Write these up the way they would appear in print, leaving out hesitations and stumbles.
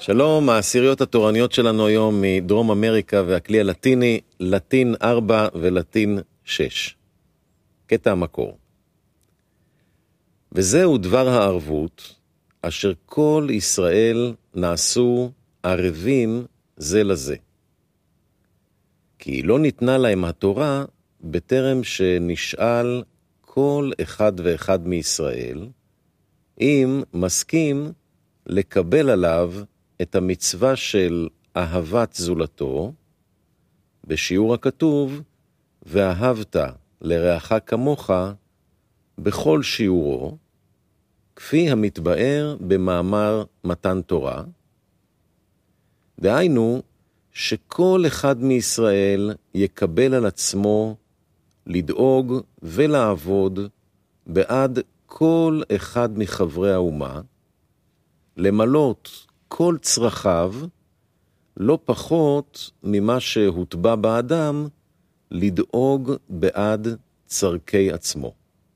שלום, העשיריות התורניות שלנו היום מדרום אמריקה והכלי הלטיני, לטין 4 ולטין 6. קטע המקור. וזהו דבר הערבות, אשר כל ישראל נעשו ערבים זה לזה. כי לא ניתנה להם התורה בטרם שנשאל כל אחד ואחד מישראל, אם מסכים לקבל עליו את המצווה של אהבת זולתו, בשיעור הכתוב, ואהבת לרעך כמוך בכל שיעורו, כפי המתבאר במאמר מתן תורה, דהיינו שכל אחד מישראל יקבל על עצמו לדאוג ולעבוד בעד כל אחד מחברי האומה, למלות כל צרכיו, לא פחות ממה שהוטבע באדם, לדאוג בעד צרכי עצמו.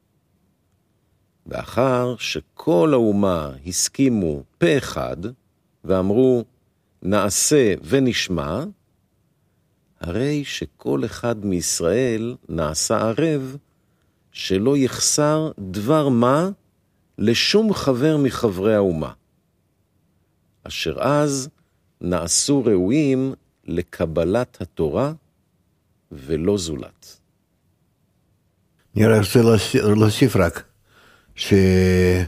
ואחר שכל האומה הסכימו פה אחד, ואמרו, נעשה ונשמע, הרי שכל אחד מישראל נעשה ערב, שלא יחסר דבר מה לשום חבר מחברי האומה, אשר אז נעשו ראויים לקבלת התורה ולא זולת. אני רוצה להוסיף רק, שישראל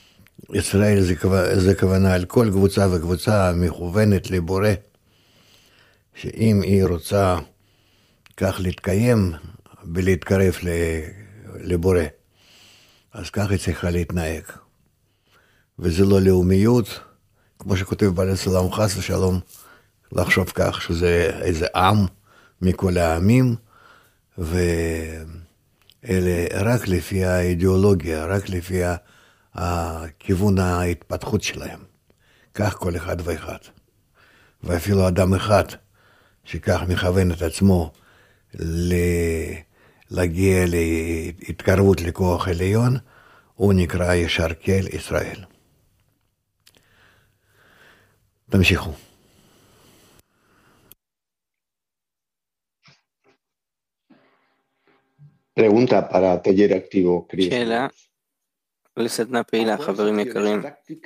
זה כוונה על כל קבוצה וקבוצה מכוונת לבורא, שאם היא רוצה כך להתקיים ולהתקרב לבורא, אז כך היא צריכה להתנהג. וזה לא לאומיות, כמו שכותב בעל הסולם חס ושלום, לחשוב כך שזה איזה עם מכל העמים, ואלה רק לפי האידיאולוגיה, רק לפי הכיוון ההתפתחות שלהם. כך כל אחד ואחד. ואפילו אדם אחד שכך מכוון את עצמו להגיע להתקרבות לכוח עליון, הוא נקרא ישר כל ישראל. תמשיכו. Pregunta para taller activo, Cris. שאלה לסדנה פעילה, חברים יקרים.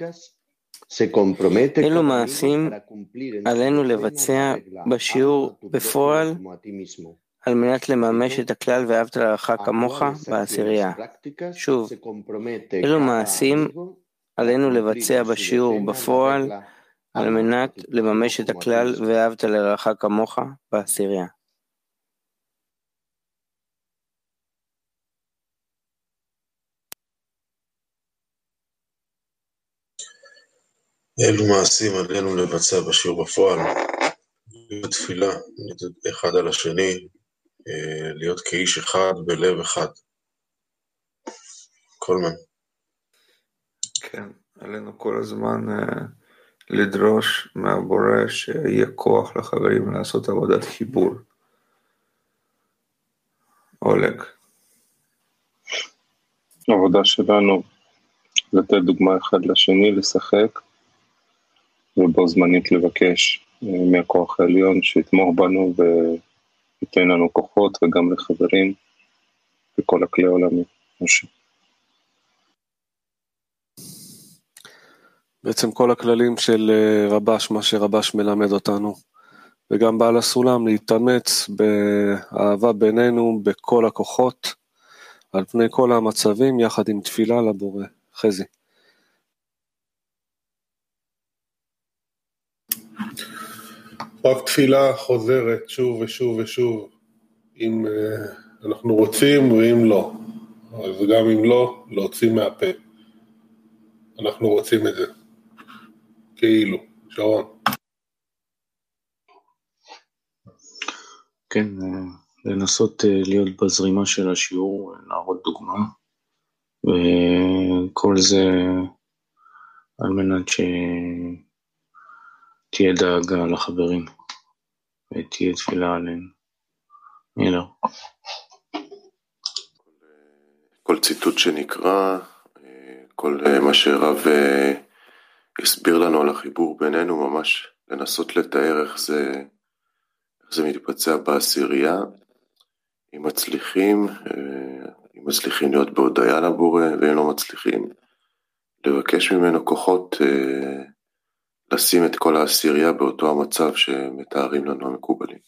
אילו מעשים עלינו לבצע בשיעור בפועל על מנת לממש את הכלל ואהבת לרעך כמוך בעשירייה? שוב, אילו מעשים עלינו לבצע בשיעור בפועל על מנת לממש את הכלל ואהבת לרעך כמוך בעשירייה? אילו מעשים עלינו לבצע בשיעור בפועל? בתפילה, אחד על השני, להיות כאיש אחד בלב אחד. קולמן. כן, עלינו כל הזמן לדרוש מהבורא שיהיה כוח לחברים לעשות עבודת חיבור. אולג. העבודה שלנו לתת דוגמה אחד לשני, לשחק, ובו זמנית לבקש מהכוח העליון שיתמוך בנו וייתן לנו כוחות וגם לחברים וכל הכלי העולמי. בעצם כל הכללים של רבש, מה שרבש מלמד אותנו, וגם בעל הסולם להתאמץ באהבה בינינו בכל הכוחות, על פני כל המצבים, יחד עם תפילה לבורא. חזי. רק תפילה חוזרת שוב ושוב ושוב, אם אנחנו רוצים ואם לא. אז גם אם לא, להוציא מהפה. אנחנו רוצים את זה. כאילו, שרון. כן, לנסות להיות בזרימה של השיעור, להראות דוגמה, וכל זה על מנת שתהיה דאגה לחברים, ותהיה תפילה עליהם. מילר. כל ציטוט שנקרא, כל מה שרב הסביר לנו על החיבור בינינו, ממש לנסות לתאר איך זה מתבצע בעשירייה, אם מצליחים להיות בהודיה לבורא, ואם לא מצליחים, לבקש ממנו כוחות לשים את כל העשירייה באותו המצב שמתארים לנו המקובלים.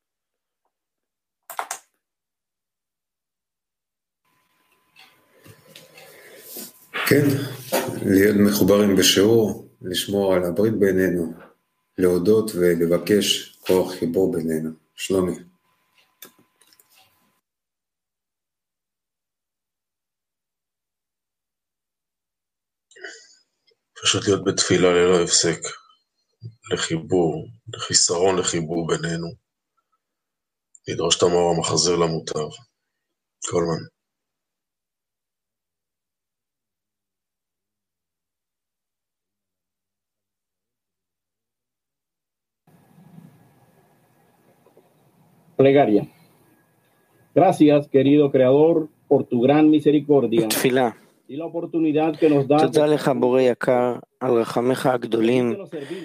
כן, להיות מחוברים בשיעור, לשמור על הברית בינינו, להודות ולבקש כוח חיבור בינינו. שלומי. פשוט להיות בתפילה ללא הפסק, לחיבור, לחיסרון לחיבור בינינו, לדרוש את המאור המחזיר למוטב, כל הזמן. Plegaria. Gracias, querido Creador, por tu gran misericordia. תפילה. תודה לך, בורא יקר, על רחמיך הגדולים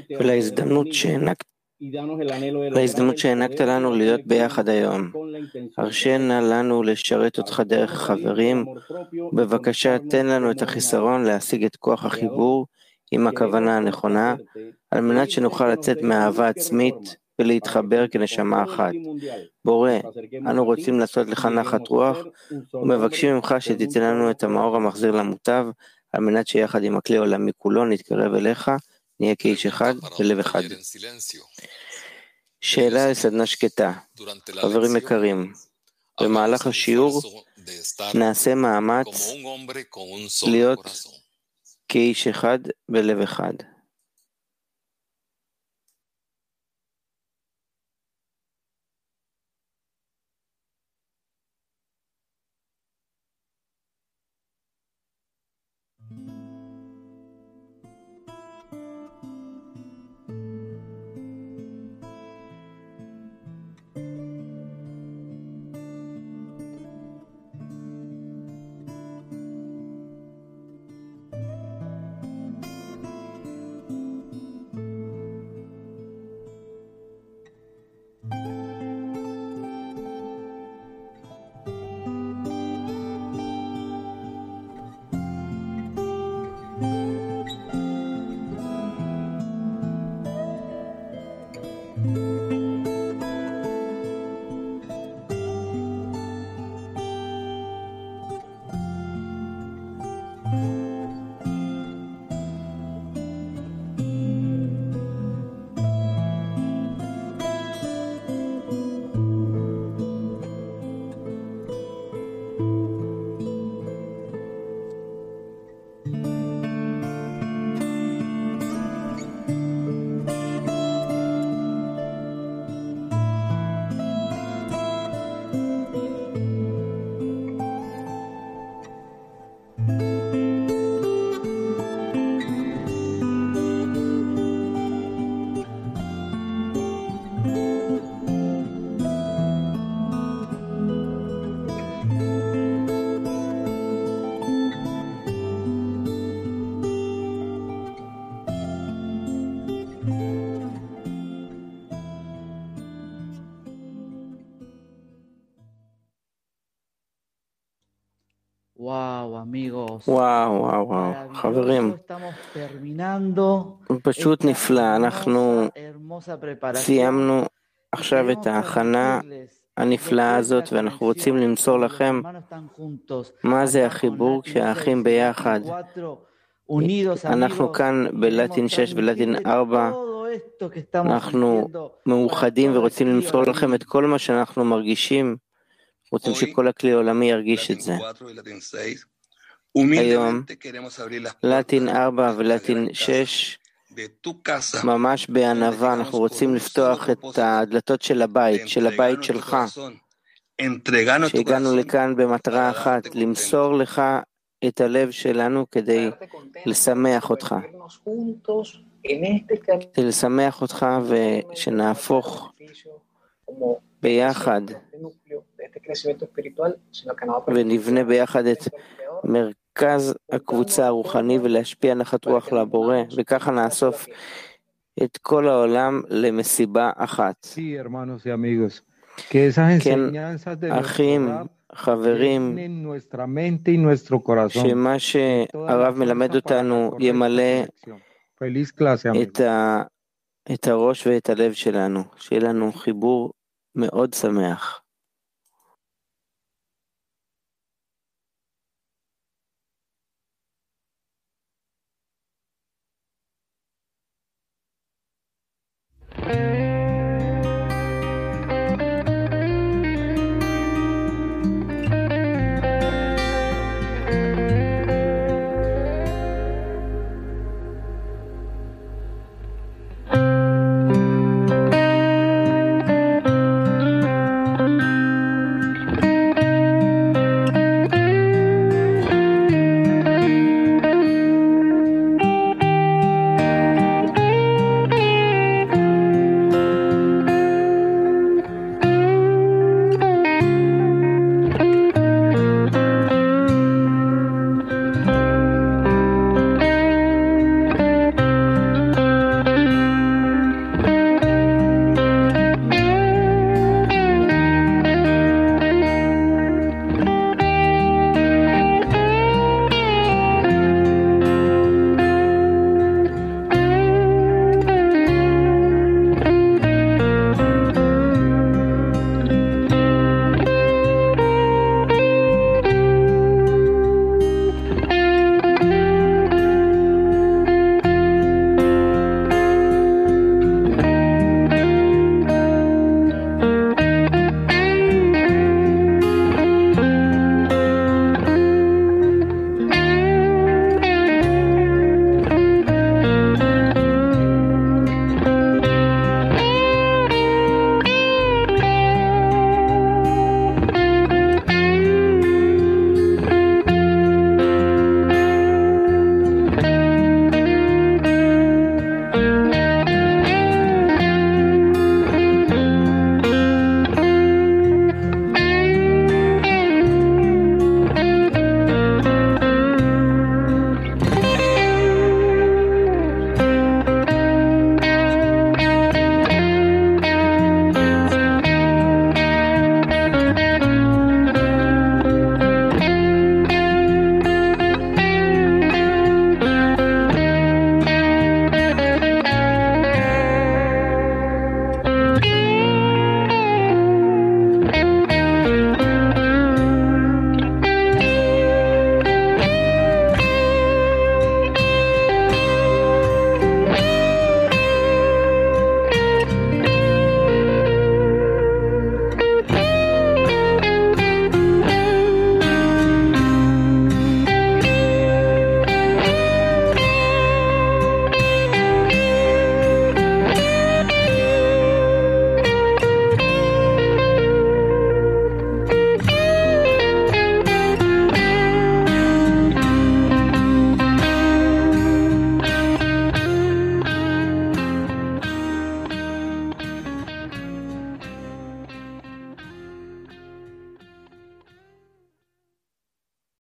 ולהזדמנות שהענקת לנו להיות ביחד היום. הרשנה לנו לשרת אותך דרך חברים, בבקשה תן לנו את החיסרון להשיג את כוח החיבור עם הכוונה הנכונה, על מנת שנוכל לצאת מהאהבה עצמית ולהתחבר כנשמה אחת. בורא, אנו רוצים לעשות לך נחת רוח, ומבקשים ממך שתיתן לנו את המאור המחזיר למוטב, על מנת שיחד עם הכלי העולמי כולו נתקרב אליך, נהיה כאיש אחד ולב אחד. שאלה לסדנה שקטה. חברים יקרים, במהלך השיעור נעשה מאמץ להיות כאיש אחד ולב אחד. וואו, חברים, פשוט נפלא, אנחנו סיימנו עכשיו את ההכנה הנפלאה הזאת, ואנחנו רוצים למסור לכם מה זה החיבור כשהאחים ביחד. אנחנו כאן בלטין 6 ולטין 4, אנחנו מאוחדים ורוצים למסור לכם את כל מה שאנחנו מרגישים, רוצים שכל הכלי העולמי ירגיש את זה. היום, לטין 4 ולטין 6, ממש בענווה, אנחנו רוצים לפתוח את הדלתות של הבית שלך, שהגענו לכאן במטרה אחת, למסור לך את הלב שלנו כדי לשמח אותך. כדי לשמח אותך ושנהפוך ביחד ונבנה ביחד את מרכז הקבוצה הרוחני ולהשפיע נחת רוח לבורא, וככה נאסוף את כל העולם למסיבה אחת. כן, אחים, חברים, שמה שהרב מלמד אותנו ימלא את הראש ואת הלב שלנו, שיהיה לנו חיבור מאוד שמח.